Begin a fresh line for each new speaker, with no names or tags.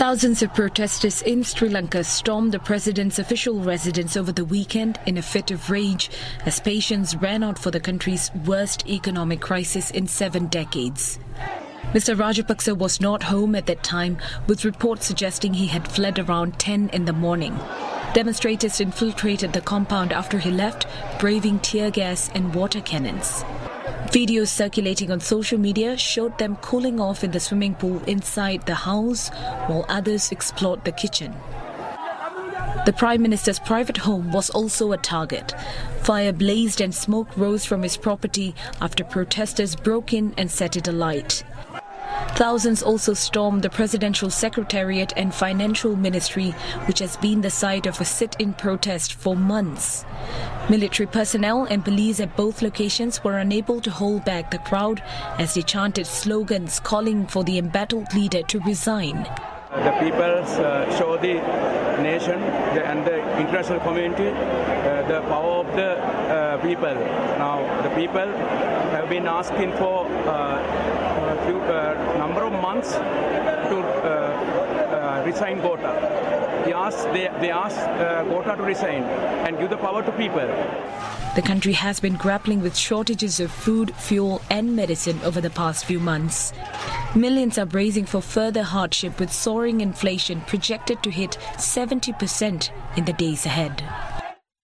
Thousands of protesters in Sri Lanka stormed the president's official residence over the weekend in a fit of rage as patience ran out for the country's worst economic crisis in 7 decades. Mr. Rajapaksa was not home at that time, with reports suggesting he had fled around 10 in the morning. Demonstrators infiltrated the compound after he left, braving tear gas and water cannons. Videos circulating on social media showed them cooling off in the swimming pool inside the house, while others explored the kitchen. The Prime Minister's private home was also a target. Fire blazed and smoke rose from his property after protesters broke in and set it alight. Thousands also stormed the Presidential Secretariat and Financial Ministry, which has been the site of a sit-in protest for months. Military personnel and police at both locations were unable to hold back the crowd as they chanted slogans calling for the embattled leader to resign.
The people show the nation and the international community the power of the people. Now, the people have been asking for a number of months to resign Gota. They asked Gota to resign and give the power to people.
The country has been grappling with shortages of food, fuel and medicine over the past few months. Millions are bracing for further hardship, with soaring inflation projected to hit 70% in the days ahead.